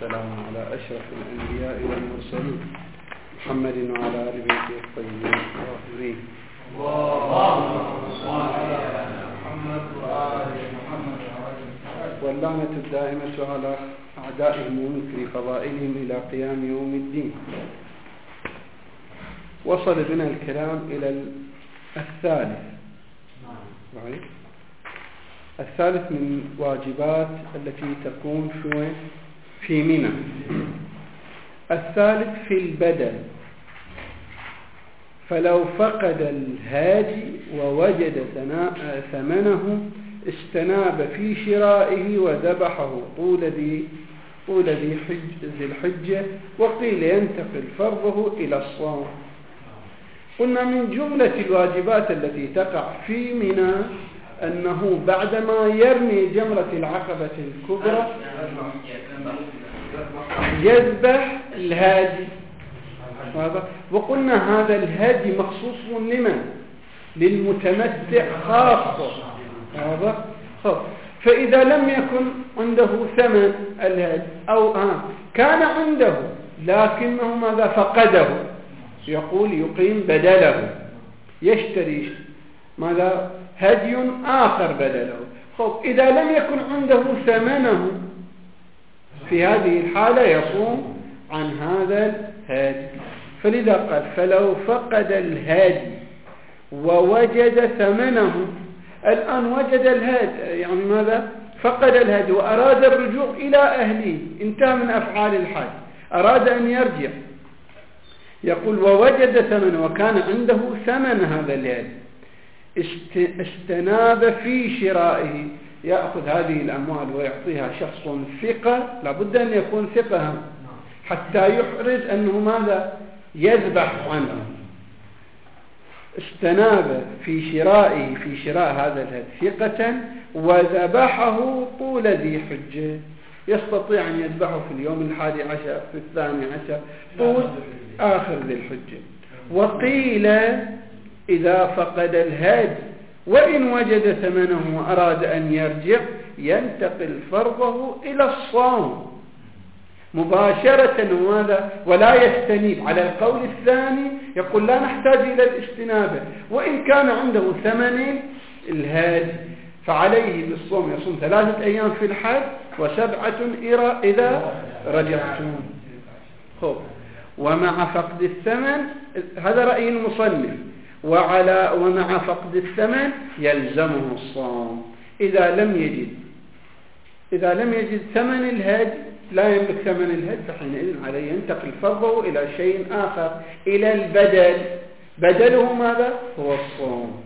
والسلام على أشرف الأنبياء والمرسلين محمد وعلى آل بيته الطيبين الطاهرين. واللعنة الدائمة على أعدائهم ومنكر فضائلهم إلى قيام يوم الدين. وصل بنا الكلام إلى الثالث الثالث من واجبات التي تكون في منى. الثالث في البدل، فلو فقد الهادي ووجد ثمنه استناب في شرائه وذبحه طول ذي الحجة، وقيل ينتقل فرضه إلى الصوم. قلنا من جملة الواجبات التي تقع في منى أنه بعدما يرمي جمرة العقبة الكبرى يذبح الهادي. وقلنا هذا الهادي مخصوص لمن؟ للمتمتع خاصة. فإذا لم يكن عنده ثمن الهادي أو كان عنده لكنه ماذا فقده، يقول يقيم بدله، يشتري ماذا هدي آخر بدله. إذا لم يكن عنده ثمنه في هذه الحالة يصوم عن هذا الهادي. فلذا قال فلو فقد الهادي ووجد ثمنه. الآن وجد الهادي يعني ماذا؟ فقد الهادي وأراد الرجوع إلى أهله، انتهى من أفعال الحاج، أراد أن يرجع، يقول ووجد ثمنه وكان عنده ثمن هذا الهادي، استناب في شرائه، يأخذ هذه الأموال ويعطيها شخص ثقة، لابد أن يكون ثقة حتى يحرز أنه ماذا يذبح عنه. استناب في شرائه في شراء هذا الهدي ثقة وذبحه طول ذي حجة، يستطيع أن يذبحه في اليوم 11 في 12 طول آخر ذي الحجة. وقيل إذا فقد الهادي وإن وجد ثمنه وأراد أن يرجع ينتقل فرضه إلى الصوم مباشرة، ولا يستنيب. على القول الثاني يقول لا نحتاج إلى الاستنابة، وإن كان عنده ثمن الهادي فعليه بالصوم، يصوم 3 أيام في الحج و7 إذا رجعتم. ومع فقد الثمن، هذا رأي المصنف، ومع فقد الثمن يلزمه الصوم. إذا لم يجد ثمن الهدي، لا يملك ثمن الهدي، فحينئذ عليه ينتقل فرضه إلى شيء آخر، إلى البدل. بدله ماذا؟ هو الصوم.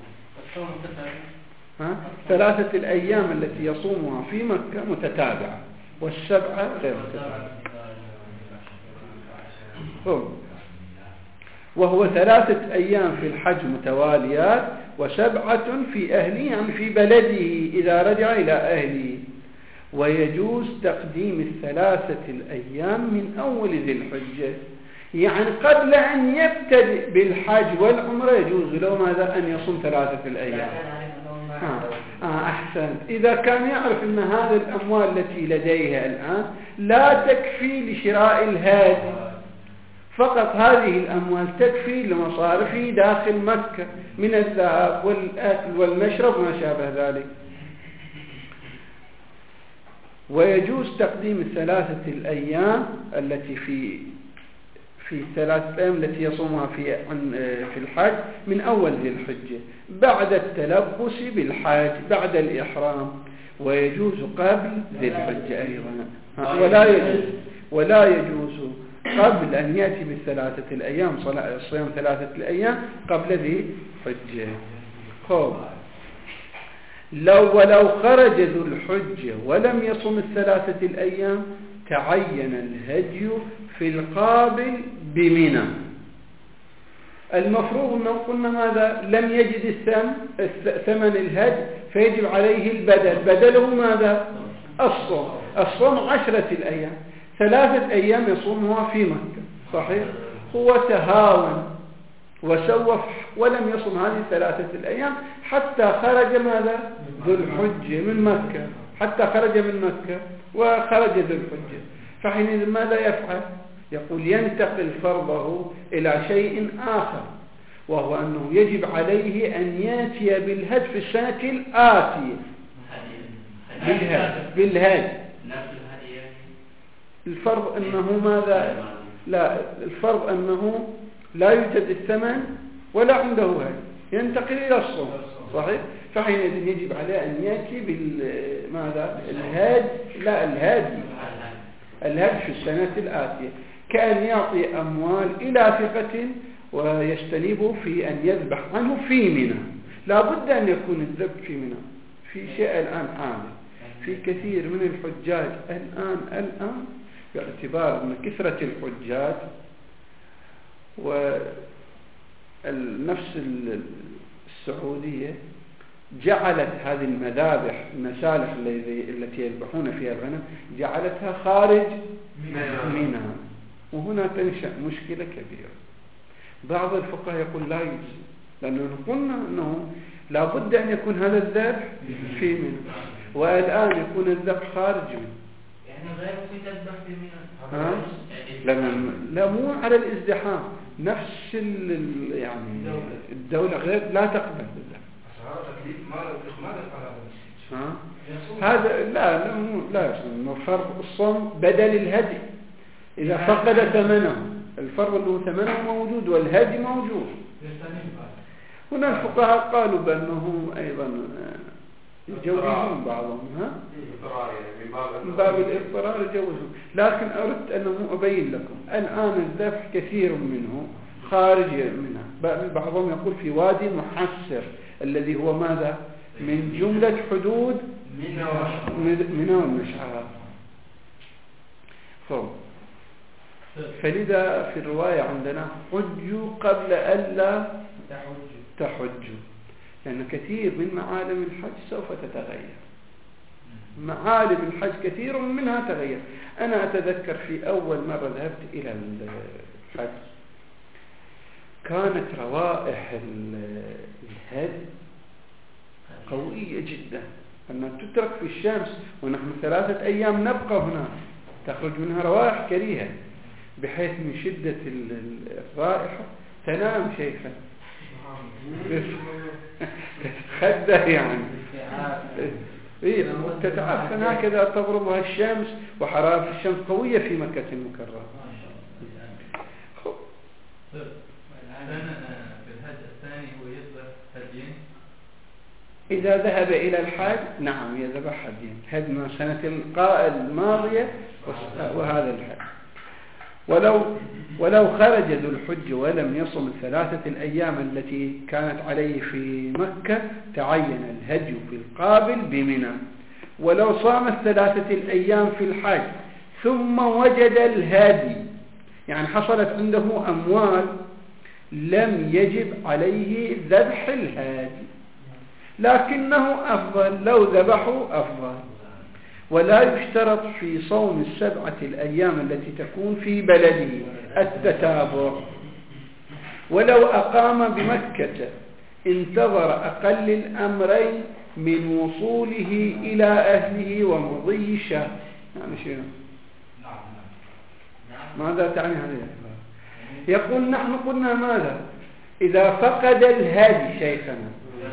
3 الأيام التي يصومها في مكة متتابعة، و7 غير متتابعة. وهو 3 أيام في الحج متواليات، و7 في أهله يعني في بلده إذا رجع إلى أهله. ويجوز تقديم 3 الأيام من أول ذي الحجة، يعني قبل أن يبتدئ بالحج والعمرة يجوز له ماذا؟ أن يصوم 3 الأيام. أحسن. إذا كان يعرف أن هذه الأموال التي لديها الآن لا تكفي لشراء الهادي، فقط هذه الأموال تكفي لمصارفه داخل مكة من الذهب والأكل والمشرب ما شابه ذلك. ويجوز تقديم 3 الأيام التي في 3 الأيام التي يصومها في الحج من أول ذي الحجة بعد التلبس بالحج بعد الإحرام. ويجوز قبل ذي الحجة أيضا، ولا يجوز قبل أن يأتي ب3 الأيام، صيام 3 الأيام قبل ذي حجة. ولو خرج ذو الحجة ولم يصم 3 الأيام تعين الهدي في القابل بمنى. المفروض أنه قلنا ماذا؟ لم يجد ثمن الهدي فيجب عليه البدل. بدله ماذا؟ الصوم 10 الأيام. 3 أيام يصومها في مكة، صحيح؟ هو تهاون وسوف ولم يصم هذه 3 الأيام حتى خرج ماذا؟ ذو الحجة من مكة، حتى خرج من مكة وخرج ذو الحجة. فحينئذ ماذا يفعل؟ يقول ينتقل فرضه إلى شيء آخر، وهو أنه يجب عليه أن يأتي بالهد في السنة الآتية. بالهد الفرض أنه ماذا؟ لا، الفرض أنه لا يوجد الثمن ولا عنده هد، ينتقل إلى الصوم، صحيح؟ فحينئذ يجب عليه أن يأتي بالماذا؟ الهد، لا الهد في السنة الآتية، كأن يعطي أموال إلى ثقة ويستنيبه في أن يذبح عنه في منى. لا بد أن يكون الذبح في منى. في شيء الآن حاضر في كثير من الحجاج الآن باعتبار أن كثرة الحجاج ونفس السعودية جعلت هذه المذابح، المسالح التي يذبحون فيها الغنم، جعلتها خارج منى، وهنا تنشأ مشكلة كبيرة. بعض الفقهاء يقول لا يجوز، لأنه قلنا أنه لا بد أن يكون هذا الذبح في منى، والآن يكون الذبح خارج منى. يعني غير في تذبح في منى. لا مو على الازدحام، نفس يعني الدولة غير لا تقبل بالذبح. هذا لا فرض الصوم بدل الهدي إذا فقد ثمنه. الفرض اللي ثمنه موجود والهدي موجود. هنا الفقهاء قالوا بأنه أيضا يجوزون بعضهم، من باب الاضطرار يجوزون، لكن أردت أنه أبين لكم الآن الذبح كثير منه خارج منها. بعضهم يقول في وادي محسر الذي هو ماذا؟ من جملة حدود منى والمشعرات. فلذا في الرواية عندنا حجوا قبل ألا تحجوا، لأن كثير من معالم الحج سوف تتغير. معالم الحج كثير منها تغير. أنا أتذكر في أول مرة ذهبت إلى الحج كانت روائح الهد قوية جدا، أنها تترك في الشمس ونحن 3 أيام نبقى هنا، تخرج منها روائح كريهة بحيث من شدة الرائحة تنام شيخا تتخدى يعني تتعفن هكذا، تضربها الشمس وحرارة الشمس قوية في مكة المكرمة. إذا ذهب إلى الحج نعم يذبح هديا، هدنا سنة الماضية وهذا الحج. ولو خرج ذو الحج ولم يصم 3 الأيام التي كانت عليه في مكة تعين الهدي في القابل بمنى. ولو صام 3 الأيام في الحج ثم وجد الهدي، يعني حصلت عنده أموال، لم يجب عليه ذبح الهادي، لكنه أفضل لو ذبحوا أفضل. ولا يشترط في صوم 7 الأيام التي تكون في بلده التتابع. ولو أقام بمكة انتظر أقل الأمرين من وصوله إلى أهله ومضي شهر. يعني شنو؟ ماذا تعني هذه؟ يقول نحن قلنا ماذا؟ إذا فقد الهدي شيخنا،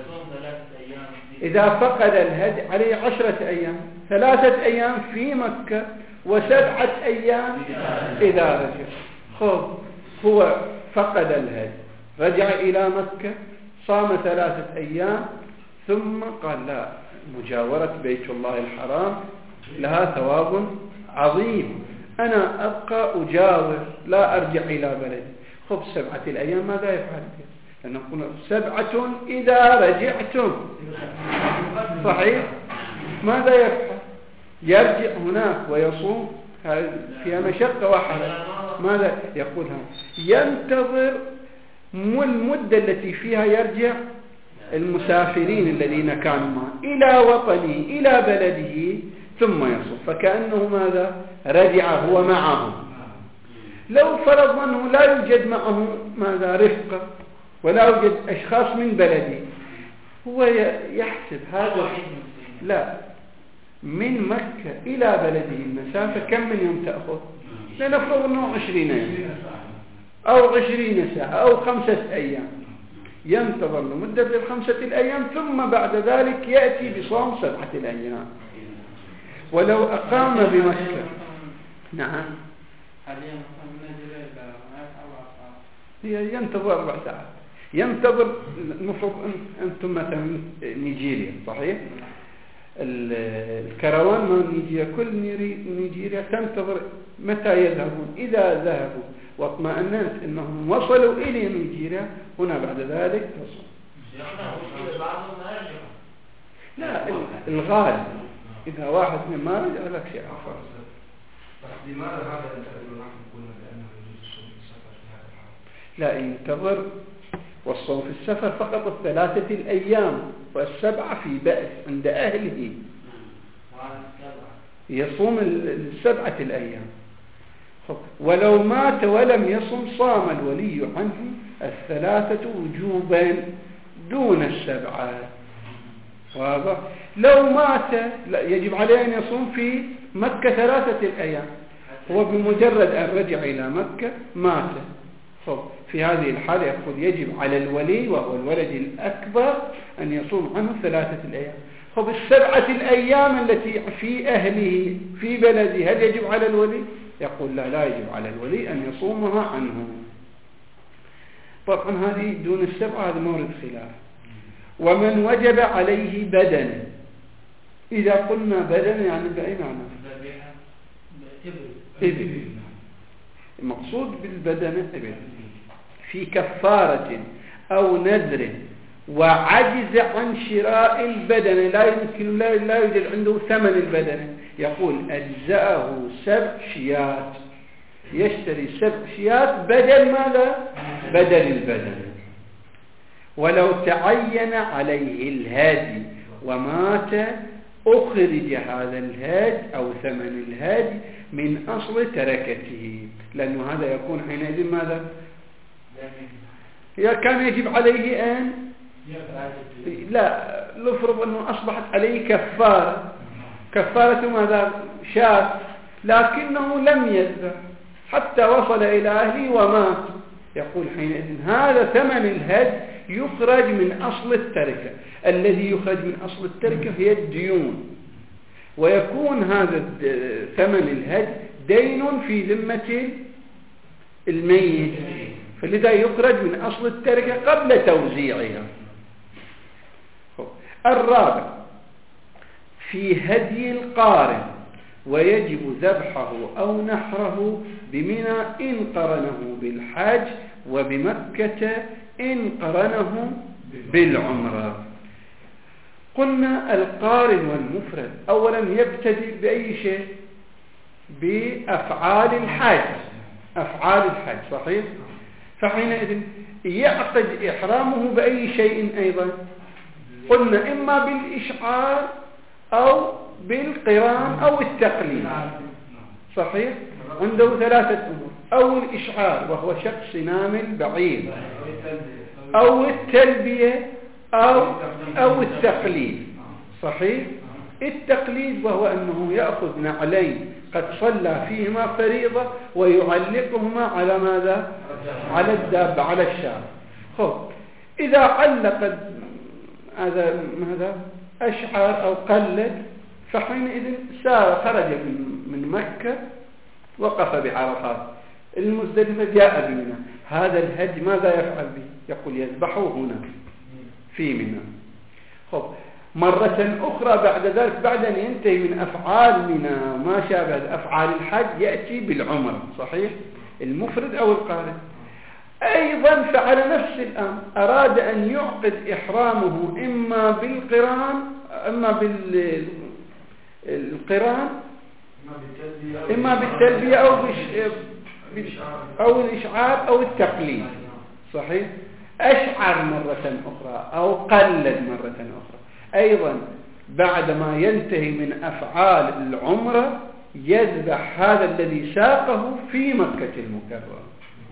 إذا فقد الهدي عليه 10 أيام، 3 أيام في مكة و7 أيام إذا رجع. هو فقد الهدي، رجع إلى مكة، صام 3 أيام، ثم قال لا، مجاورة بيت الله الحرام لها ثواب عظيم، أنا أبقى أجاور لا أرجع إلى بلدي. 7 الأيام ماذا يفعل؟ لأنه قلنا 7 إذا رجعتم، صحيح؟ ماذا يفعل؟ يرجع هناك ويصوم، فيها مشقة وحرج. ماذا يقولها؟ ينتظر المدة التي فيها يرجع المسافرين الذين كانوا معه إلى وطنه إلى بلده ثم يصوم، فكأنه ماذا؟ رجع هو معه. لو فرضنا أنه لا يوجد معه ماذا؟ رفقة، ولا يوجد أشخاص من بلده، هو يحسب هذا. من مكة إلى بلده المسافة كم من يوم تأخذ؟ لنفرض أنه 20 يوم أو 20 ساعة أو 5 أيام، ينتظر لمدة 5 أيام ثم بعد ذلك يأتي بصوم 7 أيام. ولو أقام بمكة نعم ينتظر 4 ساعات. ينتظر، المفروض أنتم مثلا نيجيريا صحيح؟ الكروان من نيجيريا، كل نيجيريا تنتظر متى يذهبون. إذا ذهبوا واطمأننت أنهم وصلوا إلى نيجيريا هنا بعد ذلك تصوم. لا الغالب إذا واحد من ما رجع لك شيء آخر. لماذا هذا التأويل نحن قلنا بأنه يجوز الصوم في السفر في هذا الحال؟ لا ينتظر، والصوم في السفر فقط 3 الأيام والسبعة في بأس عند أهله، يصوم 7 الأيام. ولو مات ولم يصم صام الولي عنه 3 وجوبا دون 7. واضح؟ لو مات يجب عليه أن يصوم في مكة 3 الأيام، هو بمجرد أن رجع إلى مكة مات. في هذه الحالة يقول يجب على الولي وهو الولد الأكبر أن يصوم عنه 3 الأيام. ال7 الأيام التي في أهله في بلده هل يجب على الولي؟ يقول لا يجب على الولي أن يصومها عنه. طبعا هذه دون 7 هذا مورد خلاف. ومن وجب عليه بدن، إذا قلنا بدن يعني بأي معنى؟ إبل. المقصود بالبدن إبل. في كفارة أو نذر وعجز عن شراء البدن، لا يمكن لا يوجد عنده ثمن البدن، يقول أجزأه 7 شيات، يشتري 7 شيات بدل ماذا؟ بدل البدن. ولو تعين عليه الهادي ومات أخرج هذا الهادي أو ثمن الهادي من أصل تركته، لأنه هذا يكون حينئذ ماذا؟ كان يجب عليه أن لا نفرض أنه أصبحت عليه كفارة ماذا؟ شاة، لكنه لم يذبح حتى وصل إلى أهله ومات. يقول حينئذ هذا ثمن الهدي يخرج من أصل التركة. الذي يخرج من أصل التركة هي الديون، ويكون هذا ثمن الهدي دين في ذمة الميت، فلذا يخرج من أصل التركة قبل توزيعها. الرابع في هدي القارن، ويجب ذبحه أو نحره بمنى إن قرنه بالحج، وبمكة إن قرنه بالعمرة. قلنا القارن والمفرد أولا يبتدئ بأي شيء؟ بأفعال الحج، أفعال الحج صحيح؟ فحينئذ يعقد إحرامه بأي شيء أيضا؟ قلنا إما بالإشعار أو بالقران أو التقليد صحيح؟ عنده 3 أمور، أو الإشعار وهو شق سنام البعير، أو التلبية أو التقليد صحيح؟ التقليد وهو أنه يأخذ نعلين قد صلى فيهما فريضة ويعلقهما على ماذا؟ على الدابة، على الشارع. إذا علق هذا أشعر أو قلد، فحينئذ خرج من مكة، وقف بعرفات، المزدلفة جاء بمنى، هذا الهدي ماذا يفعل به؟ يقول يذبحه هنا في منى. مرة أخرى بعد ذلك بعد أن ينتهي من أفعال منى ما شابه أفعال الحج يأتي بالعمر صحيح؟ المفرد أو القارن. أيضا فعل نفس الأمر، أراد أن يعقد إحرامه إما بالقران إما بالتلبية أو الإشعار أو التقليد صحيح؟ أشعر مرة أخرى أو قلد مرة أخرى. أيضا بعدما ينتهي من أفعال العمرة يذبح هذا الذي ساقه في مكة المكرمة،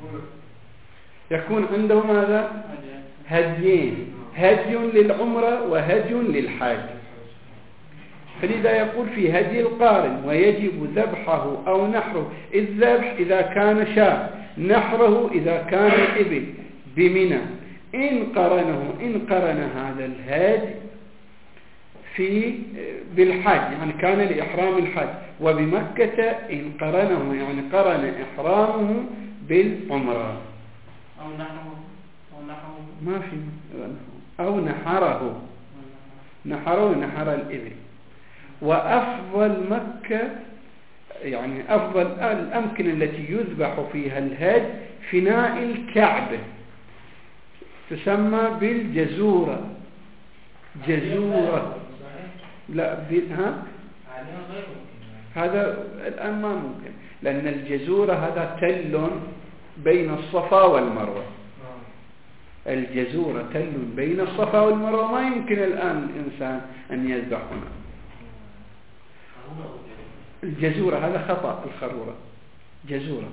يكون عنده ماذا؟ هديين، هدي للعمرة وهدي للحج. فلذا يقول في هدي القارن ويجب ذبحه أو نحره. الذبح إذا كان شاة، نحره إذا كان إبل بمنى. إن قرن هذا الهدي بالحج، يعني كان لإحرام الحج، وبمكة إن قرنه يعني قرن إحرامه بالعمرة أو نحره ما في أو نحر الإبل. وأفضل مكة يعني أفضل الأمكنة التي يذبح فيها الهدي فناء الكعبة، تسمى بالجزورة. جزورة لا هذا الآن ما ممكن، لأن الجزورة هذا تل بين الصفا والمروة. الجزورة تل بين الصفا والمروة، ما يمكن الآن الإنسان أن يذبح هنا. الجزورة هذا خطأ، الخرورة جزورة.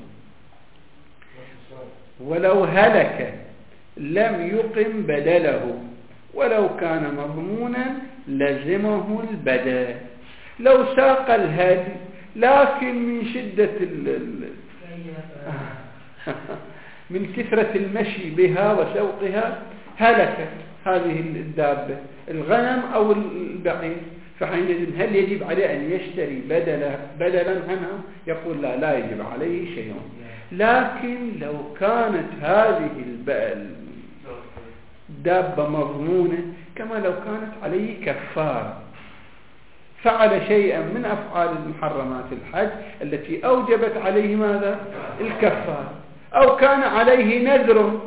ولو هلك لم يقم بدله، ولو كان مضمونا لزمه البدل. لو ساق الهدي لكن من شدة من كثرة المشي بها وسوقها هلكت هذه الدابة، الغنم أو البعير، فحينئذ هل يجب عليه أن يشتري بدلا عنها؟ يقول لا يجب عليه شيء. لكن لو كانت هذه الدابة مضمونة، كما لو كانت عليه كفارة، فعل شيئا من أفعال المحرمات الحج التي أوجبت عليه ماذا؟ الكفارة، أو كان عليه نذر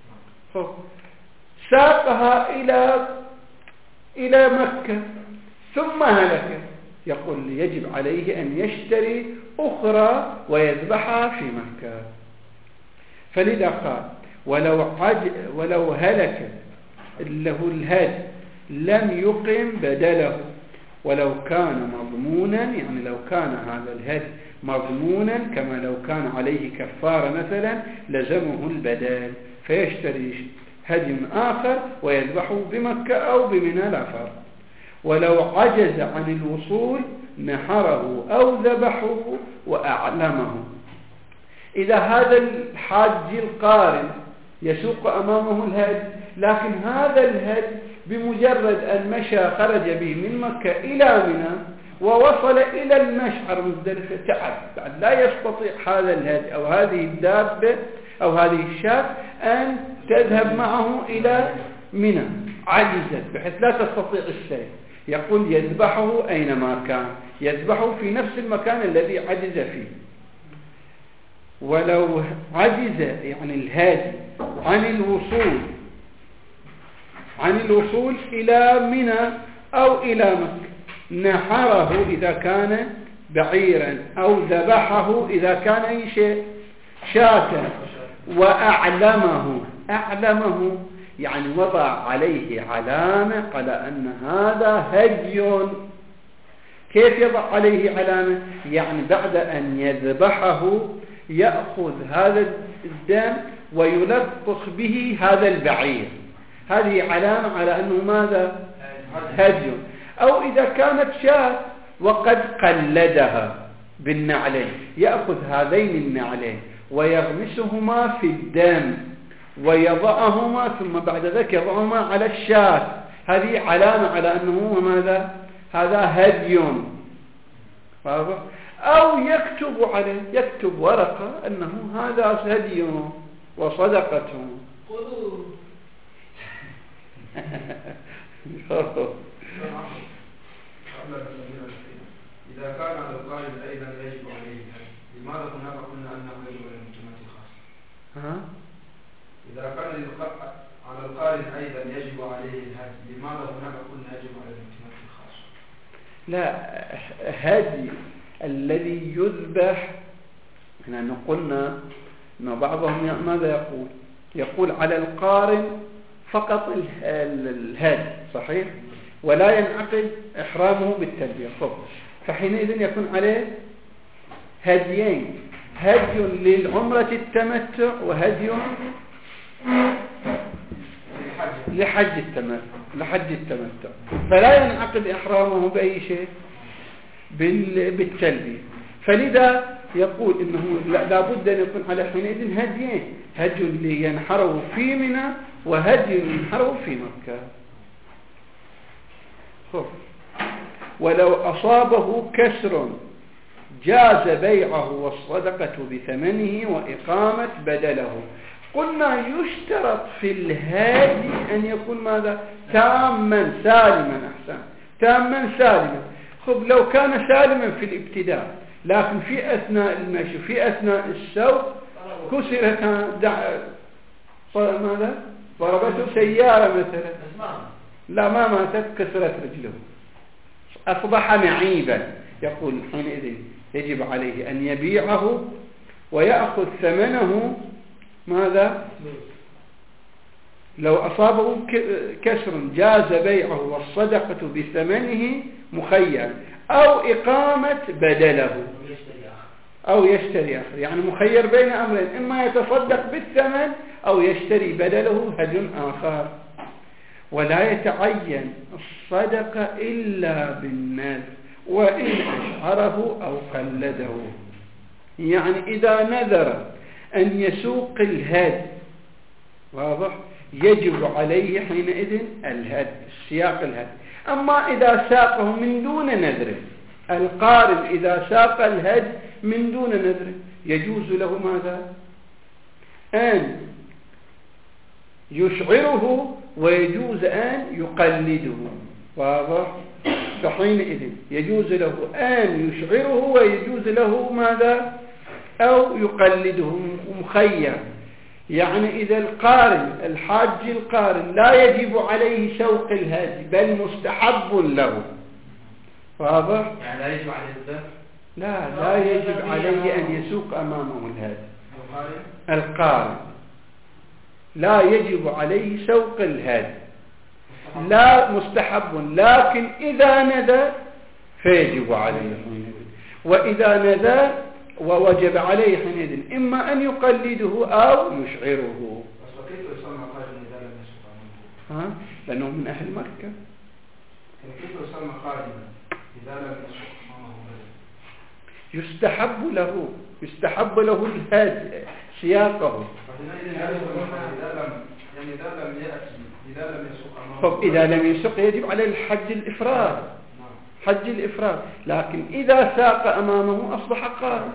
ساقها إلى مكة ثم هلك، يقول يجب عليه أن يشتري أخرى ويذبحها في مكة. فلذا قال ولو هلك له الهدي لم يقم بدله، ولو كان مضمونا، يعني لو كان هذا الهدي مضمونا كما لو كان عليه كفارة مثلا لزمه البدل، فيشتري هدي آخر ويذبحه بمكة أو بمنى لا فرق. ولو عجز عن الوصول نحره أو ذبحه وأعلمه. إذا هذا الحاج القارن يسوق أمامه الهدي، لكن هذا الهدي بمجرد أن مشى خرج به من مكة إلى منى ووصل إلى المشعر مزدلفة تعب، لا يستطيع هذا الهدي أو هذه الدابة أو هذه الشاة أن تذهب معه إلى منى، عجزت بحيث لا تستطيع السير. يقول يذبحه أينما كان، يذبحه في نفس المكان الذي عجز فيه. ولو عجز يعني الهادي عن الوصول إلى منى أو إلى مكة نحره إذا كان بعيرا أو ذبحه إذا كان أي شيء شاة، وأعلمه يعني وضع عليه علامة قال أن هذا هدي. كيف يضع عليه علامة؟ يعني بعد أن يذبحه يأخذ هذا الدم ويلطخ به هذا البعير، هذه علامة على أنه ماذا؟ هدي. أو إذا كانت شاة وقد قلدها بالنعلين، يأخذ هذين النعلين ويغمسهما في الدم ويضعهما، ثم بعد ذلك يضعهما على الشاة، هذه علامة على أنه ماذا؟ هذا هدي. أو يكتب ورقة أنه هذا هدي وصدقة. إذا كان على القارن أيضا يجب عليه الهدي، لماذا هناك قلنا أنه يجب على المجتمعات الخاصة؟ إذا كان على القارن أيضا يجب عليه الهدي، لماذا هناك قلنا يجب على المجتمعات الخاصة؟ لا، هدي الذي يذبح، لأنه قلنا أن بعضهم ماذا يقول على القارن فقط الهدي، صحيح، ولا ينعقد إحرامه بالتلبية. فحينئذ يكون عليه هديين، هدي للعمرة التمتع وهدي لحج التمتع، فلا ينعقد إحرامه بأي شيء بالتلبية. فلذا يقول إنه لابد أن يكون على حينئذ هديين، هدي لينحروا في منى وهدي ينحروا في مكة. ولو أصابه كسر جاز بيعه والصدقة بثمنه وإقامة بدله. قلنا يشترط في الهادي أن يكون ماذا؟ تاما سالما. أحسن، تاما سالما. خب لو كان سالما في الابتداء لكن في أثناء المشي في أثناء السوق كسرت ماذا؟ ضربته سيارة مثلا، لا ما ماتت، كسرت رجله، أصبح معيبا. يقول حينئذ يجب عليه أن يبيعه ويأخذ ثمنه. ماذا؟ لو أصابه كسر جاز بيعه والصدقة بثمنه مخير، أو إقامة بدله، أو يشتري آخر. يعني مخير بين أمرين، إما يتصدق بالثمن أو يشتري بدله هدي آخر. ولا يتعين الصدقة إلا بالنذر وإن أشعره أو قلده. يعني إذا نذر أن يسوق الهدي، واضح، يجب عليه حينئذ الهدي، سياق الهدي. أما إذا ساقه من دون نذر، القارن إذا ساق الهدي من دون نذر يجوز له ماذا؟ أن يشعره ويجوز أن يقلده. واضح؟ فحينئذ يجوز له أن يشعره ويجوز له ماذا؟ أو يقلده، مخير. يعني إذا القارن الحاج القارن لا يجب عليه سوق الهدي بل مستحب له. واضح؟ يعني لا يجب عليه الذبح؟ لا يجب عليه أن يسوق أمامه الهدي. القارن لا يجب عليه سوق الهدي، لا مستحب، لكن إذا نذر فيجب عليه. وإذا نذر ووجب عليه حينئذ إما أن يقلده أو يشعره. كيف يسمى قارن إذا لم يسوق أمامه؟ لأنه من أهل مكة. كيف يسمى قارن إذا لم يسوق أمامه؟ يستحب له الهدي سياقه. إذا لم يسوق يجب عليه الحج الإفراد، حج الإفراد. لكن إذا ساق أمامه أصبح قارن،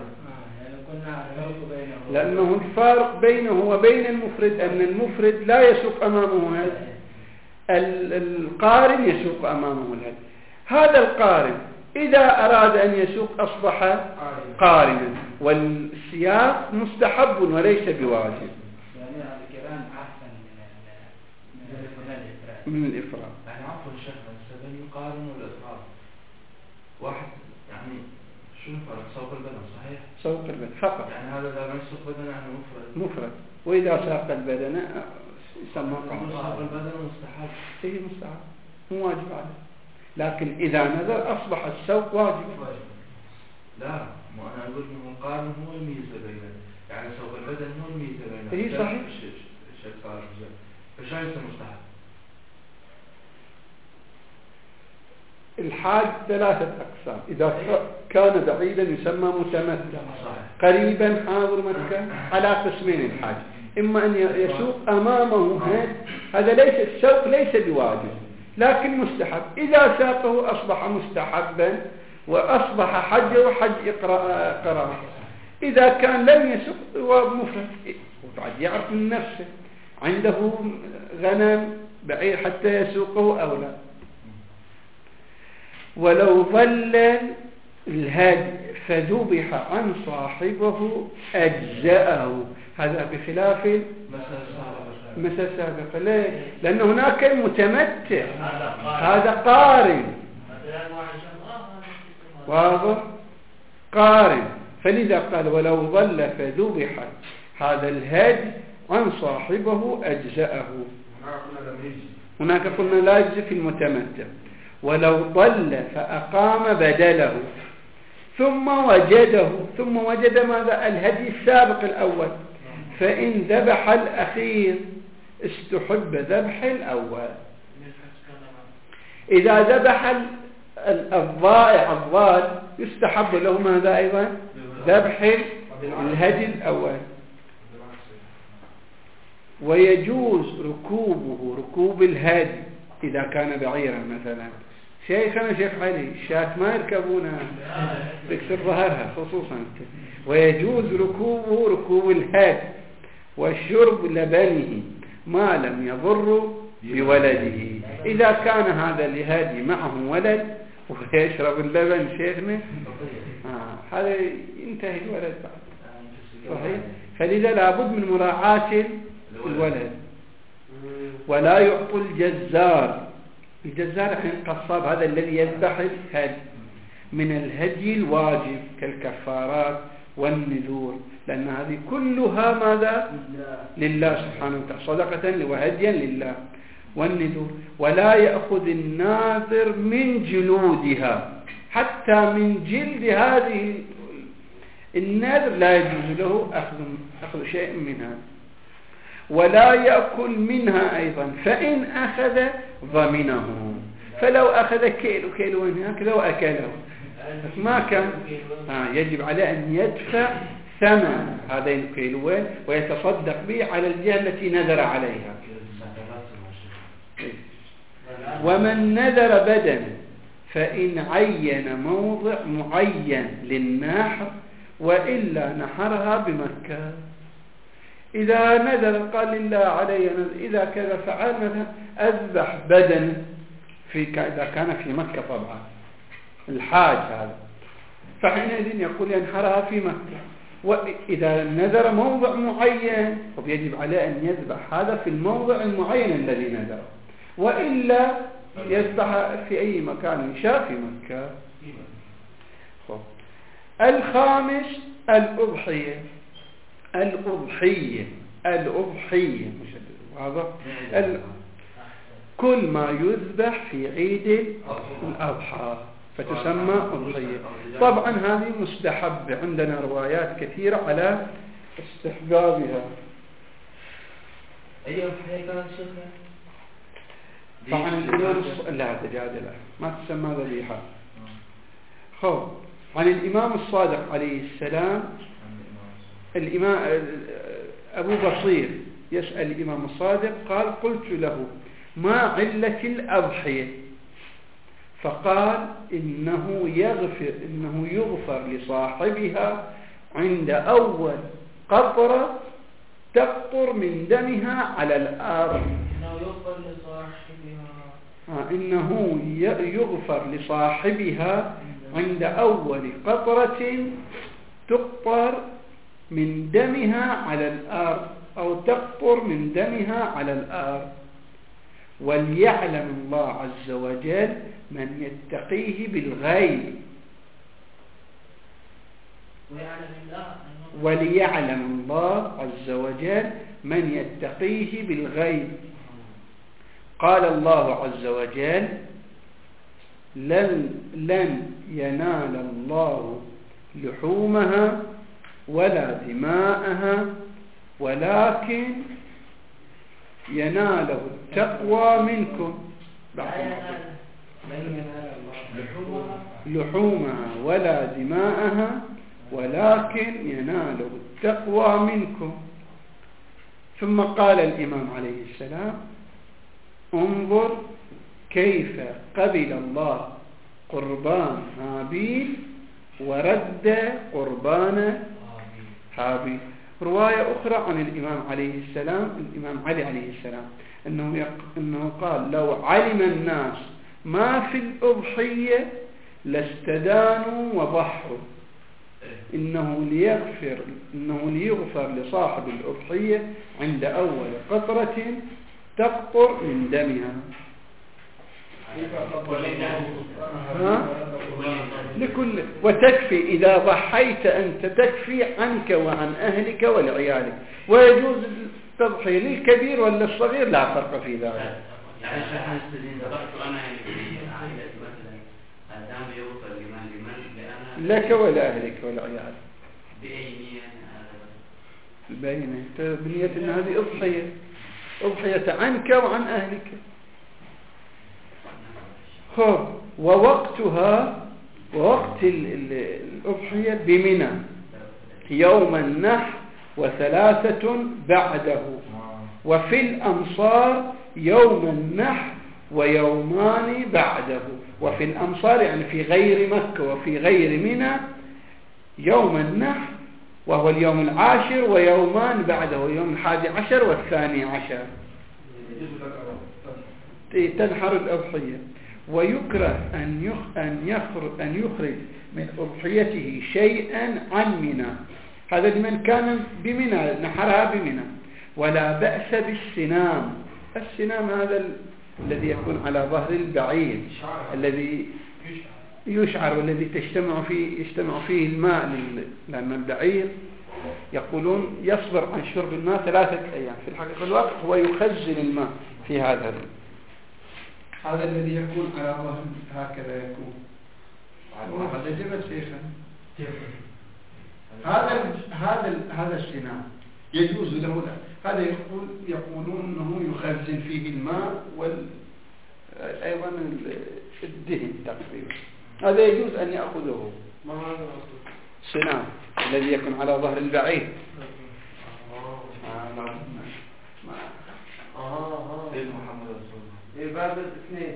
لأنه الفارق بينه وبين المفرد أن المفرد لا يسوق أمامه هدي، القارن يسوق أمامه الهدي. هذا القارن إذا أراد أن يسوق أصبح قارنا، والسياق مستحب وليس بواجب. من الإفراد. يعني عفوا الشيخ، بين القارن والإفراد واحد، يعني شو الفرق؟ سوق البدن صحيح؟ سوق البدن فقط. يعني هذا إذا ما يسوق بدن يعني مفرد. وإذا ساق البدن يسمى قارن. سوق البدن مستحب. إيه مستحب، مو واجب عليه. لكن إذا نذر أصبح السوق واجب. لا، ما أنا أقول إنه القارن هو الميزة بينه، يعني سوق البدن هو الميزة بينه. إيه صحيح. الشيء صار فشو يسمى مستحب؟ الحاج ثلاثة أقسام. إذا كان بعيدا يسمى متمتع، قريبا حاضر مكة على قسمين الحاج. إما أن يسوق أمامه هذا ليس السوق ليس بواجب لكن مستحب. إذا ساقه أصبح مستحبا وأصبح حج وحج قرار. إذا كان لم يسوق هو مفرد، وبعد يعرف من نفسه عنده غنم بعير حتى يسوقه أو لا. ولو ظل الهدي فذبح عن صاحبه أجزأه. هذا بخلاف مسألة سابقة. ليه؟ لأن هناك المتمتع هذا قارن، واضح؟ قارن. فلذا قال ولو ظل فذبح هذا الهدي عن صاحبه أجزأه. هناك قلنا لا يجزي في المتمتع. ولو ضل فأقام بدله ثم وجد ماذا؟ الهدي السابق الأول، فإن ذبح الأخير استحب ذبح الأول. إذا ذبح الضائع الضال يستحب له ماذا أيضا؟ ذبح الهدي الأول. ويجوز ركوب الهدي إذا كان بعيرا مثلا. شيخنا شيخ علي الشاة ما يركبونها تكسر ظهرها خصوصا. ويجوز ركوب الهدي والشرب لبنه ما لم يضر بولده. إذا كان هذا الهادي معه ولد ويشرب اللبن شيخنا هذا ينتهي الولد بعد. صحيح. فلذا لابد من مراعاة الولد. ولا يعطي الجزار عن القصاب هذا الذي يذبح الهدي من الهدي الواجب كالكفارات والنذور، لأن هذه كلها ماذا؟ لله سبحانه وتعالى، صدقة وهديا لله والنذور. ولا يأخذ الناذر من جلودها، حتى من جلد هذه النذر لا يجوز له أخذ شيء منها. ولا يأكل منها أيضا، فإن أخذ ضمنه. فلو أخذ كيلو هكذا وأكله ما كان يجب عليه أن يدفع ثمن هذين الكيلوين ويتصدق به على الجهة التي نذر عليها. ومن نذر بدنا فإن عين موضع معين للنحر وإلا نحرها بمكة. إذا نذر قال لله علي إذا كذا فعل مثلا أذبح بدنا إذا كان في مكة طبعا الحاج هذا، فحينئذ يقول ينحرها في مكة. وإذا نذر موضع معين فيجب عليه أن يذبح هذا في الموضع المعين الذي نذره، وإلا يذبح في أي مكان شاء في مكة. الخامس الأضحية واضح. كل ما يذبح في عيد الأضحى فتسمى أضحية. طبعا هذه مستحب، عندنا روايات كثيرة على استحبابها. أي أضحية كانت شيخنا؟ طبعا الإمام لا ما تسمى ذبيحة. عن الإمام الصادق عليه السلام، الإمام أبو بصير يسأل الإمام الصادق قال قلت له ما علة الأضحية؟ فقال إنه يغفر لصاحبها عند أول قطرة تقطر من دمها على الأرض. إنه يغفر لصاحبها عند أول قطرة تقطر من دمها على الأرض أو تقطر من دمها على الأرض. وليعلم الله عز وجل من يتقيه بالغيب. وليعلم الله عز وجل من يتقيه بالغيب. قال الله عز وجل لن ينال الله لحومها ولا دماءها ولكن يناله التقوى منكم. لحومها ولا دماءها ولكن يناله التقوى منكم. ثم قال الإمام عليه السلام انظر كيف قبل الله قربان هابيل ورد قربان هابيل. رواية أخرى عن الإمام عليه السلام، الإمام علي عليه السلام، أنه قال لو علم الناس ما في الأضحية لاستدانوا وضحوا. إنه ليغفر لصاحب الأضحية عند أول قطرة تقطر من دمها. لكل وتكفي إذا ضحيت أنت تكفي عنك وعن أهلك ولعيالك. ويجوز التضحية للكبير ولا الصغير لا فرق في ذلك. يعني لك ولأهلك ولعيالك بنية أن هذه أضحية عنك وعن أهلك. ووقتها ووقت الأضحية بمنى يوم النحر و3 بعده، وفي الأمصار يوم النحر ويومان بعده. وفي الأمصار يعني في غير مكة وفي غير منى يوم النحر وهو اليوم 10 ويومان بعده، يوم 11 و12 تنحر الأضحية. ويكره أن يخرج من أضحيته شيئا عن منى، هذا لمن كان بمنى نحرها بمنى. ولا بأس بالسنام، السنام هذا الذي يكون على ظهر البعير الذي يشعر والذي يجتمع فيه الماء، لأن البعير يقولون يصبر عن شرب الماء 3 أيام، في الحقيقة الواقع هو يخزن الماء في هذا الذي يكون على ظهر هكذا يكون. هذا جبل شيخا، هذا السنام يجوز له، هذا يقولون أنه يخزن فيه الماء أيضا الدهن تقريبا، هذا يجوز أن يأخذه. ما هذا السنام الذي يكون على ظهر البعير. سيد محمد رسول الله باب الاثنين.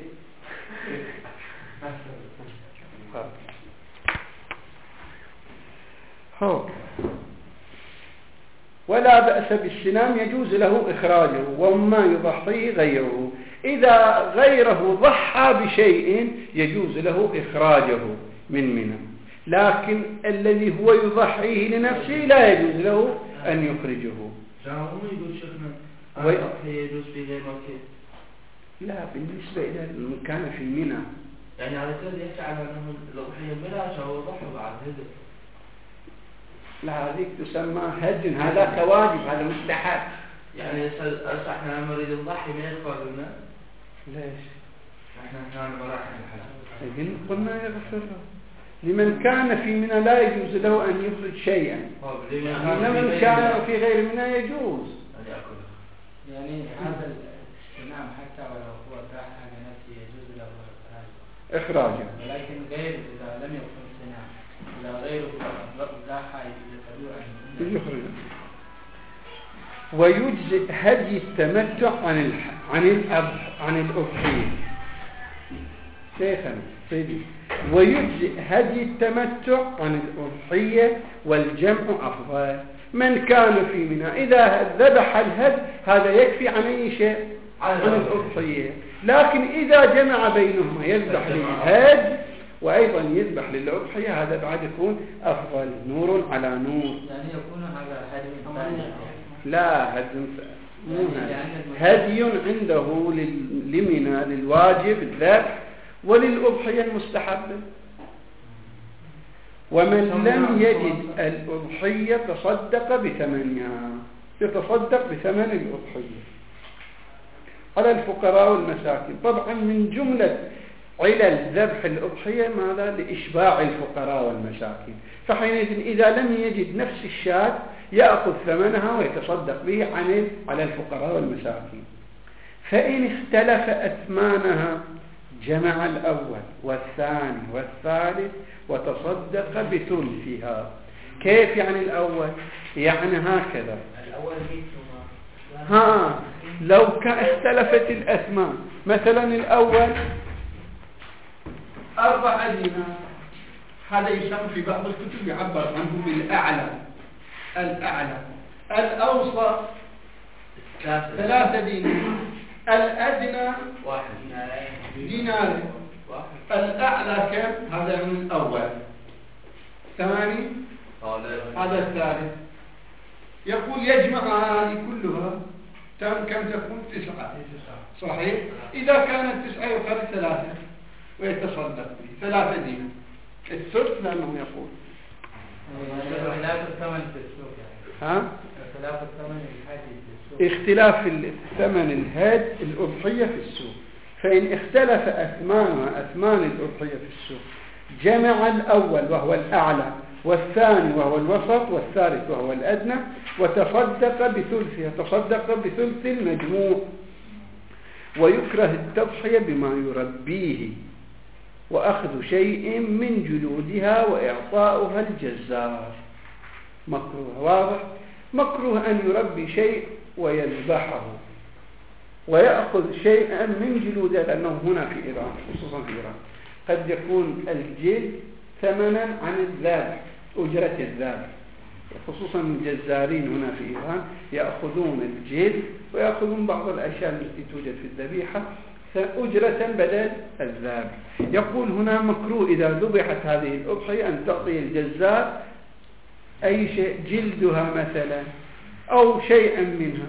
ولا بأس بالسنام يجوز له إخراجه وما يضحيه غيره. إذا غيره ضحى بشيء يجوز له إخراجه من منى، لكن الذي هو يضحيه لنفسه لا يجوز له أن يخرجه. هم يقول شيخنا الأضحية يجوز في غير مكة؟ لا، بالنسبة إلى المكان في منى يعني على كده يحكي على أنه الأضحية بلا شهوة ضحوا بعد هذا. لا، هذيك تسمى هدي، هذا كواجب، هذا مستحب. يعني احنا نريد نضحي ما يغفر لنا. ليش؟ احنا براحة الحلال. لكن قلنا يغفر له. لمن كان في منى لا يجوز له أن يخرج شيئا، لمن كان في غير منى يجوز أن يأكل. يعني هذا السنام حتى ولو هو تاح على نفسه يجوز له إخراجه، ولكن غير إذا لم يكن سنام، إذا غيره لا حاجة يخرجه. ويجزئ هدي التمتع عن الأضحية. شيخنا سيدي، ويجزئ هدي التمتع عن الأضحية والجمع أفضل. من كان في منى إذا ذبح الهد هذا يكفي عن أي شيء، عن الأضحية، لكن إذا جمع بينهما يذبح للهد وأيضا يذبح للأضحية هذا بعد يكون أفضل، نور على نور. يعني يكون هذا هدي ثاني؟ لا، هدي عنده لمنى للواجب الذبح وللأضحية المستحبة. ومن لم يجد الأضحية تصدق بثمنها، يتصدق بثمن الأضحية على الفقراء والمساكين. طبعا من جملة علل ذبح الأضحية ماذا؟ لإشباع الفقراء والمساكين، فحينئذ إذا لم يجد نفس الشاة يأخذ ثمنها ويتصدق به على الفقراء والمساكين. فإن اختلف أثمانها جمع الأول والثاني والثالث وتصدق بثلثها. كيف يعني الأول؟ يعني هكذا، لو اختلفت الأثمان، مثلا الأول 4 دينار، هذا يسمى في بعض الكتب يعبر عنه بالأعلى، الأعلى. الأوسط 3 دينار، الأدنى 1 دينار، الأعلى كم؟ هذا من الأول. 8 هذا الثالث. يقول يجمع هذه كلها كم تكون؟ 9. صحيح؟ إذا كانت 9 يخرج 3 ويتصدق به 3 دينار. الثلث لأنه يقول اختلاف الثمن في السوق يعني. اختلاف الثمن الهدي في السوق، اختلاف الثمن الهد الأضحية في السوق. فإن اختلف أثمان الأضحية في السوق جمع الأول وهو الأعلى والثاني وهو الوسط والثالث وهو الأدنى وتصدق بثلثها، تصدق بثلث المجموع. ويكره التضحية بما يربيه، وأخذ شيء من جلودها وإعطاؤها الجزار مكروه. واضح؟ مكروه أن يربي شيء ويذبحه ويأخذ شيئا من جلودها، لأنه هنا في إيران خصوصا في إيران قد يكون الجلد ثمنا عن الذبح، أجرة الذبح، خصوصا الجزارين هنا في إيران يأخذون الجلد ويأخذون بعض الأشياء التي توجد في الذبيحة أجرة بدل الذبح. يقول هنا مكروه إذا ذبحت هذه الأضحية أن تعطي الجزار أي شيء، جلدها مثلا أو شيئا منها.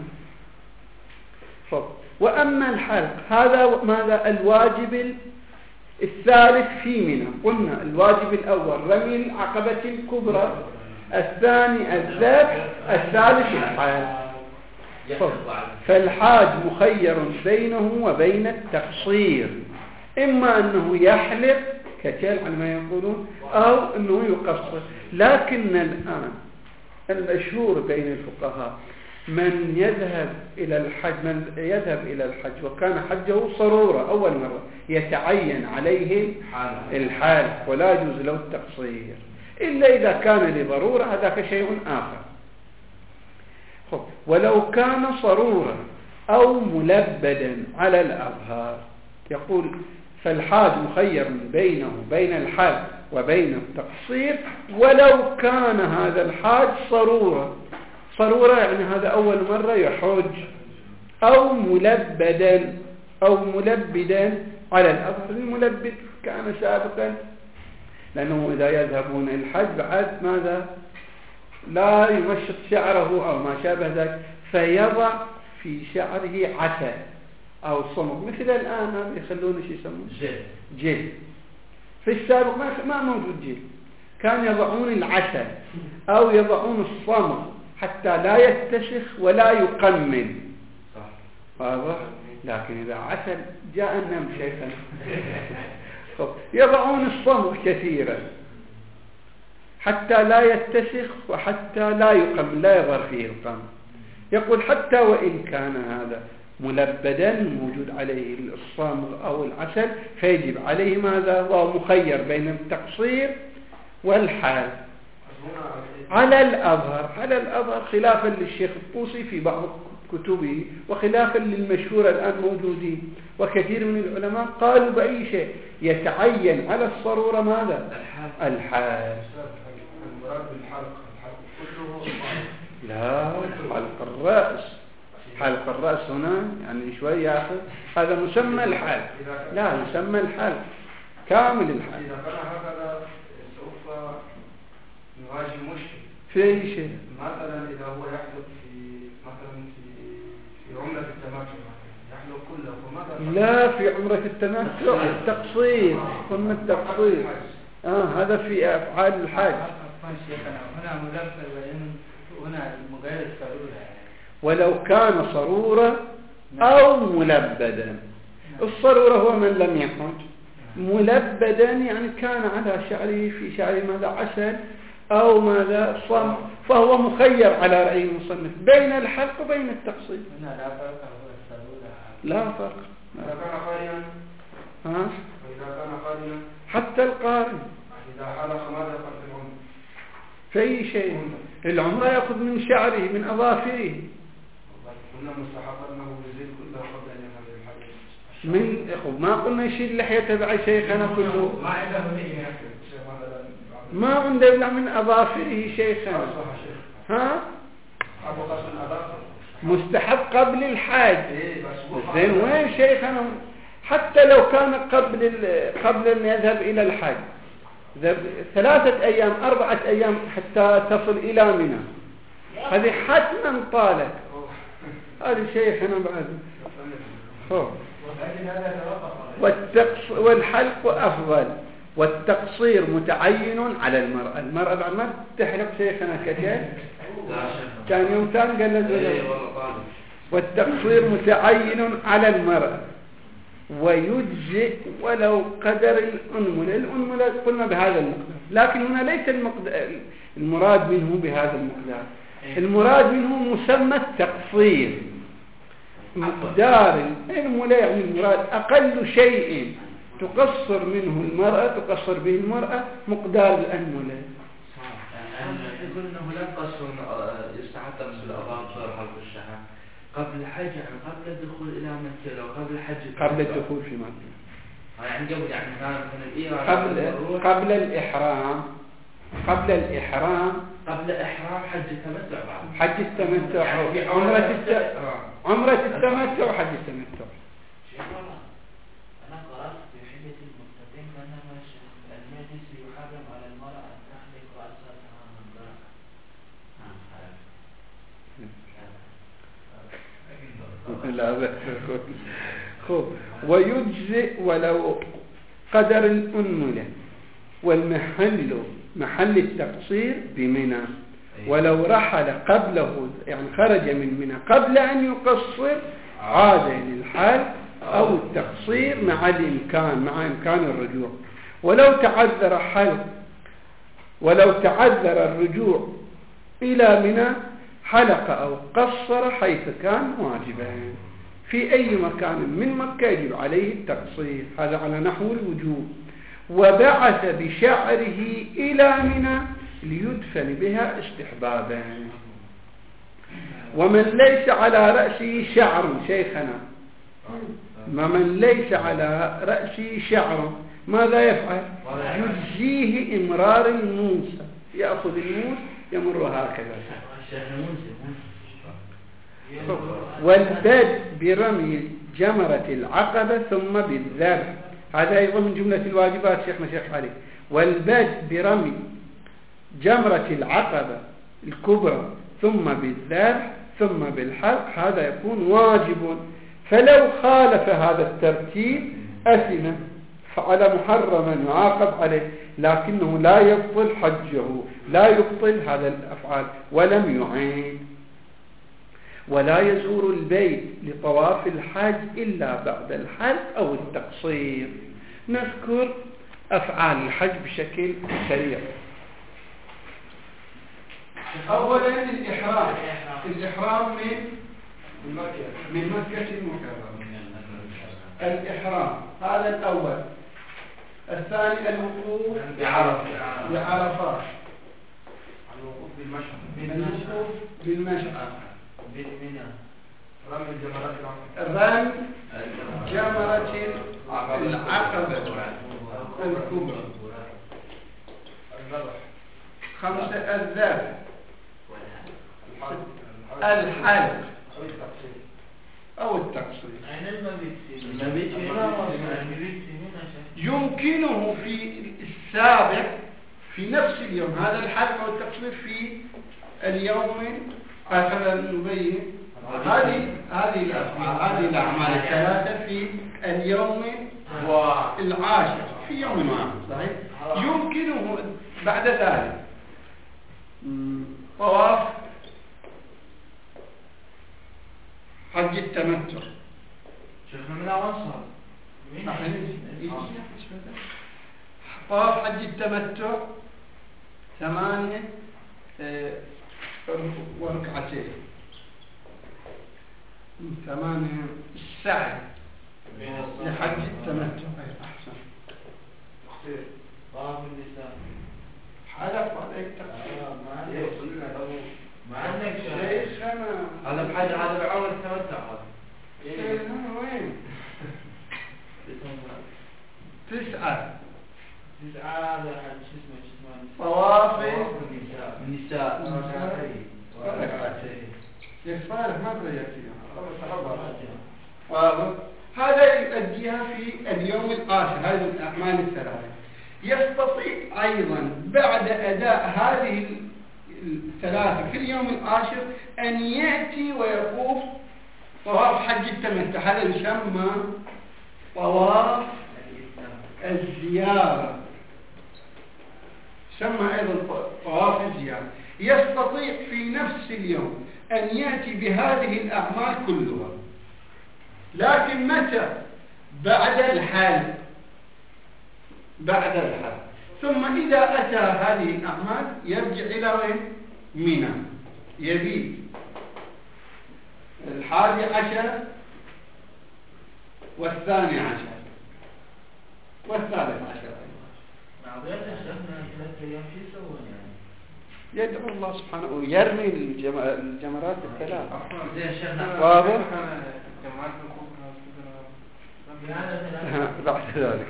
وأما الحلق هذا ماذا؟ الواجب الثالث في منى. قلنا الواجب الأول رمي العقبة الكبرى، الثاني الذبح، الثالث الحلق. فالحاج مخير بينه وبين التقصير، إما أنه يحلق كتل على ما يقولون أو أنه يقصر. لكن الآن المشهور بين الفقهاء من يذهب إلى الحج وكان حجه صرورة أول مرة يتعين عليه الحلق ولا يجوز له التقصير إلا إذا كان لضرورة، هذاك شيء آخر. ولو كان صرورا أو ملبدا على الأظهار، يقول فالحاج مخير بينه بين الحلق وبين التقصير ولو كان هذا الحاج صرورا يعني هذا أول مرة يحج، أو ملبدا على الأظهر. الملبد كان سابقا، لأنه إذا يذهبون الحج بعد ماذا لا يمشط شعره أو ما شابه ذلك، فيضع في شعره عسل أو صمغ، مثل الآن يخلونه شو يسمونه جل. في السابق ما موجود جل، كان يضعون العسل أو يضعون الصمغ حتى لا يتسخ ولا يقمل. واضح؟ لكن إذا عسل جاء النم شيخنا يضعون الصمغ كثيرا حتى لا يتسخ وحتى لا يقمل، لا يظهر فيه القمل. يقول حتى وإن كان هذا ملبدا موجود عليه الصمغ أو العسل فيجب عليه ماذا؟ وهو مخير بين التقصير والحال على الأظهر خلافا للشيخ الطوسي في بعض كتبه وخلافا للمشهور الآن موجودين. وكثير من العلماء قالوا بأي شيء يتعين على الصرورة ماذا؟ الحال. المراد بالحلق كله لا، حلق الرأس هنا يعني شوي ياخذ، هذا مسمى الحلق. لا، يسمى الحلق كامل الحلق. إذا كان هكذا سوف نواجه مشكل في أي شيء. مثلا إذا هو يحلق في عمرة التمتع يحلق كله، فماذا؟ لا، في عمرة التمتع التقصير، ثم التقصير هذا في أفعال الحج. هنا ملبد هنا مغير الصرورة يعني. ولو كان صرورة أو ملبدا. الصرورة هو من لم يحج، ملبدا يعني كان على شعره في شعره ماذا؟ عسل أو ماذا؟ صمغ، فهو مخير على رأي المصنف بين الحلق وبين التقصير. هنا لا فرق هو الصرورة. لا فرق. إذا كان قارنا وإذا كان قارنا حتى القارن إذا حلق ماذا يفعل في العمر؟ في أي شيء. العمرة يأخذ من شعره من أظافره. قلنا مستحق أنه يزيل كله قبل أن يفعل الحج. من ما قلنا يشيل لحية تبع شيخنا كله، ما عنده إلا من أظافره شيخنا. مستحب قبل الحاج. زين وين شيخنا؟ حتى لو كان قبل أن يذهب إلى الحج 3 أيام 4 أيام حتى تصل إلى منى، هذه حتما طالت. هذا شيخنا بعد. والحلق أفضل، والتقصير متعين على المرأة. المرأة بعد ما تحلق شيخنا كتير كان يوم ثاني قال له والتقصير متعين على المرأة ويجزئ ولو قدر الأنملة قلنا بهذا المقدار، لكن هنا ليس المراد منه بهذا المقدار، المراد منه مسمى التقصير. مقدار الأنملة يعني المراد أقل شيء تقصر منه المرأة، تقصر به المرأة مقدار الأنملة. يقول انه لا تقصر يستحب تغسل الاظافر حلق الشعر قبل الحج، يعني قبل الدخول الى مكة لو قبل الحج، قبل الدخول في مكة، يعني قبل، يعني كان مثلا الايران قبل الإحرام، قبل الإحرام، قبل إحرام حج التمتع بعد حج التمتع، يعني عمرة التمتع وحج التمتع. أنا قرأت في حجة المستقيم أنما المجلس يحرم على المرأة أن تحلق رأسها من ضرع. لا بأس. خب ويجزئ ولو قدر الأنملة والمحل محل التقصير بمنى، ولو رحل قبله يعني خرج من منى قبل أن يقصر عاد للحال أو التقصير مع إمكان الرجوع. ولو تعذر الرجوع إلى منى حلق أو قصر حيث كان واجبا. في أي مكان من مكة يجب عليه التقصير، هذا على نحو الوجوب. وبعث بشعره إلى منى ليدفن بها استحبابا. ومن ليس على رأسه شعر، شيخنا، ومن ليس على رأسه شعر ماذا يفعل؟ يجزيه إمرار الموسى، يأخذ الموس يمر هكذا. والبدء برمي جمرة العقبة ثم بالذبح، هذا أيضا من جملة الواجبات شيخنا شيخ علي. والبدء برمي جمرة العقبة الكبرى ثم بالذبح ثم بالحلق، هذا يكون واجب. فلو خالف هذا الترتيب أثم، فعل محرما يعاقب عليه، لكنه لا يبطل حجه، لا يبطل هذا الأفعال ولم يعيد. ولا يزور البيت لطواف الحج إلا بعد الحلق أو التقصير. نذكر أفعال الحج بشكل سريع. أولا الإحرام من مكة المكرمة، الإحرام هذا الأول. الثاني الوقوف بعرفات، الوقوف بالمشعر، الوقوف بالمشعر، رمي الجمرات رمي جمرة العقبة الكبرى. 5 الذبح، الحلق أو التقصير. يمكنه في السابع في نفس اليوم، هذا الحلق أو التقصير في اليوم، خلينا نبين هذه الأعمال الثلاثة في اليوم العاشر في يوم واحد، صحيح؟ يمكنه بعد ذلك طواف حج التمتع. شيخنا من أوصل طواف حج التمتع 8 وركعتين، 8 السعي لحج التمتع. أحسن. طواف النساء حلق عليك تقصير مع انك شيخنا، هذا بحاجة، هذا بعمر التمتع هذا. وين 9 هذا شو اسمه طواف النساء ركعتين. شيخ صالح ما تغير فيها. هذا يؤديها في اليوم العاشر، هذه الأعمال الثلاثة. يستطيع أيضا بعد أداء هذه الثلاثة في اليوم العاشر أن يأتي ويقوم طواف حج التمتع، هذا يسمى طواف الزيارة، يسمى أيضا طواف الزيارة. يستطيع في نفس اليوم أن يأتي بهذه الأعمال كلها، لكن متى؟ بعد الحال، ثم إذا أتى هذه الأعمال يرجع إلى وين؟ منى، يبيت 11 و12 والثالث عشر يدعو الله سبحانه ويرمي الجمرات الثلاث. واضح؟ بعد ذلك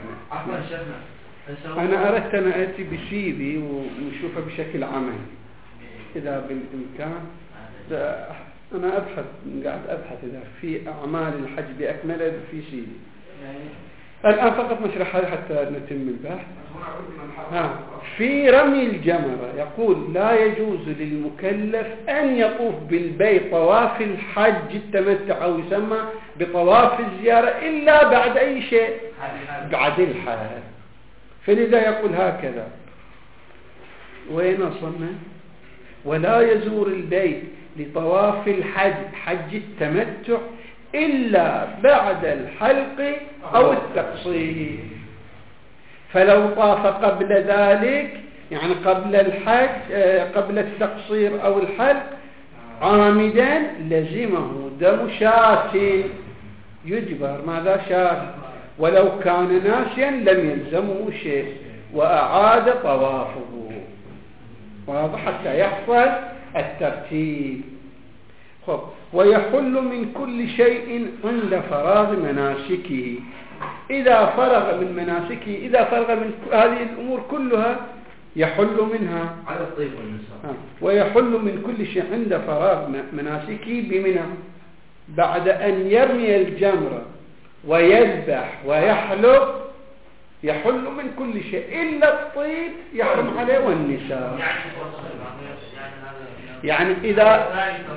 أنا أردت أن أتي بسيبي ونشوفه بشكل عملي إذا بالإمكان. أنا قاعد أبحث إذا في أعمال الحج بأكمله في سيبي. الآن فقط نشرح هذا حتى نتم البحث. في رمي الجمرة يقول لا يجوز للمكلف أن يطوف بالبيت طواف الحج التمتع أو يسمى بطواف الزيارة إلا بعد أي شيء بعد الحج. فلذا يقول هكذا، وين وصلنا؟ ولا يزور البيت لطواف الحج حج التمتع إلا بعد الحلق أو التقصير. فلو طاف قبل ذلك يعني قبل الحج قبل التقصير أو الحلق عامدا لزمه دم شاة، يجبر ماذا شاة، ولو كان ناسيا لم يلزمه شيء وأعاد طوافه. واضح حتى يحصل الترتيب. ويحل من كل شيء عند فراغ مناسكه. إذا فرغ من مناسكه، إذا فرغ من هذه الأمور كلها يحل منها على الطيب والنساء. ويحل من كل شيء عند فراغ مناسكه بمنى بعد أن يرمي الجمرة ويذبح ويحلق، يحل من كل شيء إلا الطيب يحرم عليه والنساء. يعني إذا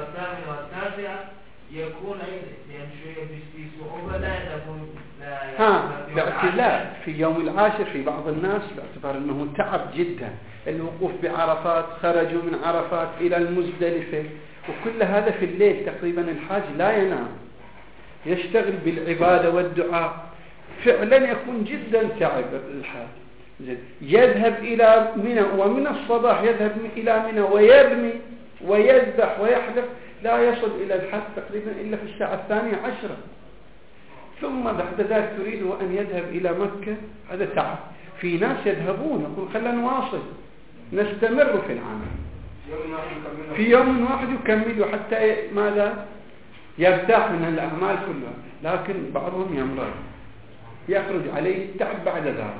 يكون بصعوبة لا يكون باعتلاء في يوم العاشر في بعض الناس باعتبار أنه تعب جدا الوقوف بعرفات، خرجوا من عرفات إلى المزدلفة وكل هذا في الليل تقريبا الحاج لا ينام، يشتغل بالعبادة والدعاء، فعلا يكون جدا تعب الحاج. يذهب إلى منى ومن الصباح يذهب إلى منى ويرمي ويذبح ويحلق، لا يصل إلى الحج تقريبا إلا في الساعة 12. ثم بعد ذلك تريد أن يذهب إلى مكة، هذا تعب. في ناس يذهبون يقول خلنا نواصل نستمر في العمل في يوم واحد يكمل حتى ماذا يرتاح من الأعمال كلها. لكن بعضهم يمرض يخرج عليه التعب بعد ذلك،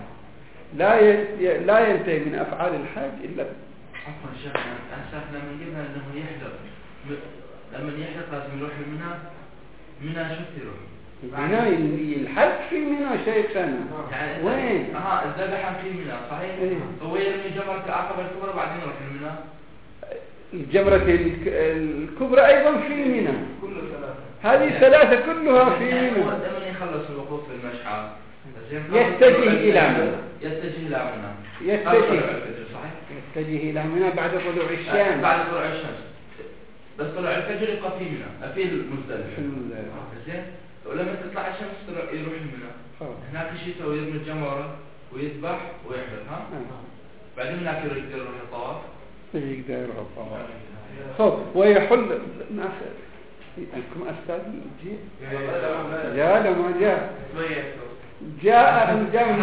لا ينتهي من أفعال الحاج إلا عفوا شيخنا أنساحنا من قبل أنه يحلق، لما يحلق لازم يروح منى شو تروح؟ منى الحلق في منى شيخنا يعني وين؟ الذبح في منى صحيح؟ هو يرمي جمرة العقبة الكبرى وبعدين يروح منى. الجمرة الكبرى أيضا في منى، هذه ثلاثة كلها في منى. لما يخلص الوقوف في المشعر يتجه إلى منى، يتجه إلى منى بعد طلوع الشمس. بعد طلوع الشمس بس طلوع الفجر يبقى في منى في المزدلفة. زين ولما تطلع الشمس يروح منى. هناك شيء يسوي يرمي الجمرة ويذبح ويحلق بعدين هناك يروح الطواف. يقدر يروح الطواف. خب ويحل الناس عندكم أستاذ جي؟ جاء لما جاء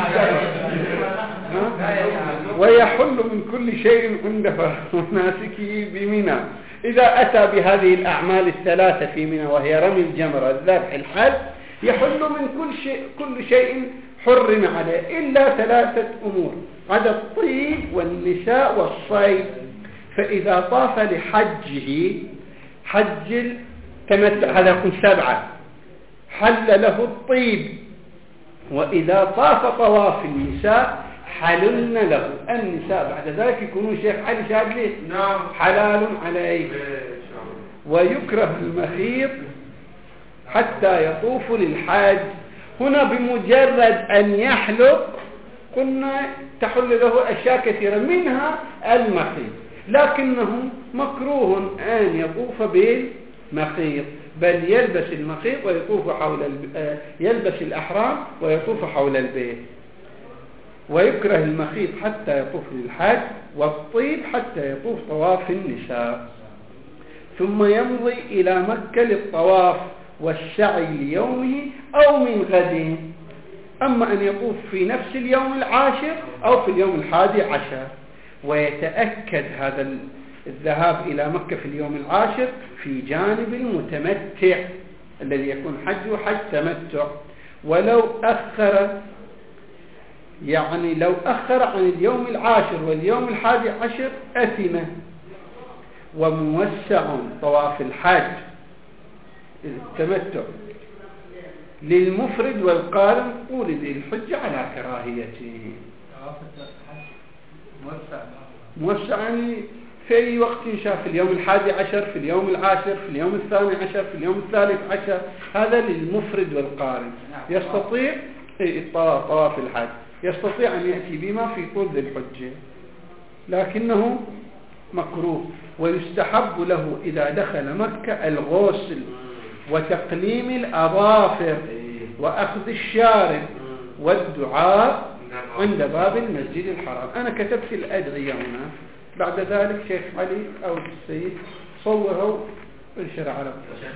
ويحل من كل شيء عند مناسكه بمنى. إذا أتى بهذه الأعمال الثلاثة في منى وهي رمي الجمرة الذبح الحلق يحل من كل شيء حرم عليه إلا ثلاثة أمور: عدا الطيب والنساء والصيد. فإذا طاف لحجه حج التمتع هذا يكون 7 حل له الطيب، وإذا طاف طواف النساء حللن له النساء بعد ذلك يكونون شيخ علي شادلي حلال عليه. ويكره المخيط حتى يطوف للحاج. هنا بمجرد أن يحلق قلنا تحل له أشياء كثيرة منها المخيط، لكنه مكروه أن يطوف بالمخيط، بل يلبس المخيط ويطوف يلبس الأحرام ويطوف حول البيت. ويكره المخيط حتى يطوف للحج، والطيب حتى يطوف طواف النساء. ثم يمضي إلى مكة للطواف والسعي ليومه أو من غد. أما أن يطوف في نفس اليوم العاشر أو في اليوم 11. ويتأكد هذا الذهاب إلى مكة في اليوم العاشر في جانب المتمتع الذي يكون حج حج تمتع. ولو أخر، يعني لو أخر عن اليوم العاشر واليوم 11 أثم. وموسع طواف الحج التمتع للمفرد والقارن ولد الحج على كراهيته. موسع يعني في أي وقت شاء، في اليوم 11 في اليوم 10 في اليوم 12 في اليوم 13. هذا للمفرد والقارن يستطيع طواف الحج، يستطيع أن يأتي بما في طول ذي الحجة، لكنه مكروه. ويستحب له إذا دخل مكة الغسل وتقليم الأظافر وأخذ الشارب والدعاء عند باب المسجد الحرام. أنا كتبت الأدعية هنا، بعد ذلك شيخ علي أو السيد صوروا انشر على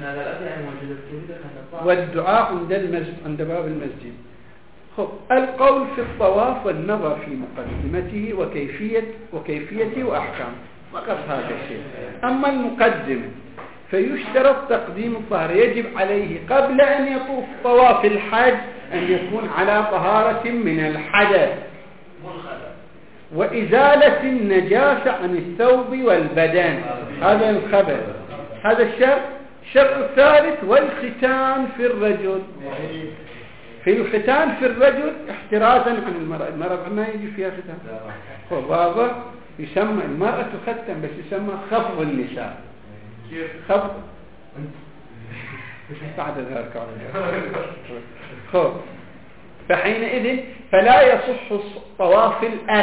والدعاء عند باب المسجد. القول في الطواف والنظر في مقدمته وكيفيته وأحكام فقط هذا الشيء. أما المقدمة فيشترط تقديم الطهر، يجب عليه قبل أن يطوف طواف الحج أن يكون على طهارة من الحدث وإزالة النجاسة عن الثوب والبدن، هذا الخبر، هذا الشرط. الشرط الثالث والختان في الرجل. في الختان في الرجل احترازا عن المرأة ما يجي فيها ختان واضح، يسمى المرأة تختن بس يسمى خفض النساء، خفض بعد ذلك خب. فحينئذ فلا يصح الطواف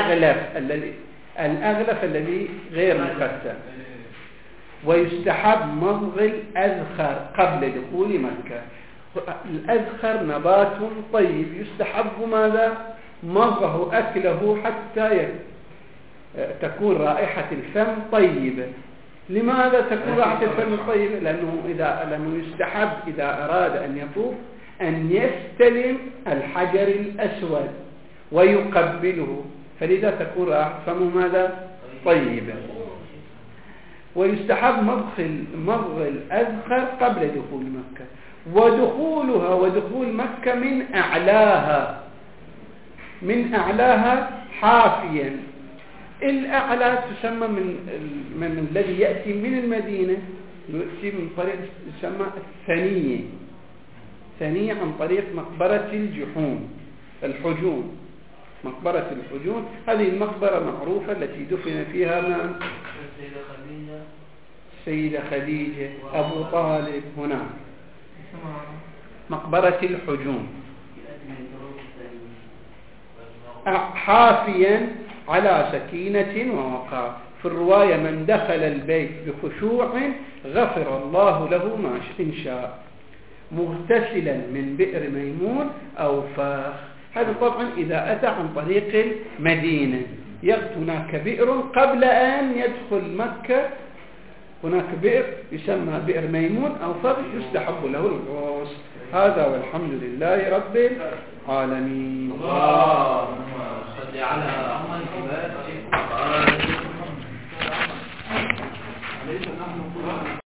الأغلف الذي غير مختن. ويستحب مضغ الأذخر قبل دخول مكة. الأذخر نبات طيب، يستحب ماذا؟ مضغه أكله حتى تكون رائحة الفم طيبة. لماذا تكون رائحة الفم طيبة؟ لأنه يستحب إذا أراد أن يطوف أن يستلم الحجر الأسود ويقبله، فلذا تكون رائحة فمه ماذا؟ طيبة. ويستحب مضغ الأذخر قبل دخول مكة. ودخولها ودخول مكة من أعلاها حافيا. الأعلى تسمى من الذي يأتي من المدينة، يأتي من طريق يسمى ثانية عن طريق مقبرة الحجون. مقبرة الحجون هذه المقبرة معروفة التي دفن فيها السيدة خديجة، أبو طالب. هنا مقبرة الحجون حافيا على سكينة ووقار. في الرواية من دخل البيت بخشوع غفر الله له ما إن شاء، مغتسلا من بئر ميمون أو فاخ. هذا طبعا إذا أتى عن طريق المدينة. هناك بئر قبل أن يدخل مكة، هناك بئر يسمى بئر ميمون أو فاخ يستحب له الغسل. هذا والحمد لله رب العالمين. اللهم صل على محمد.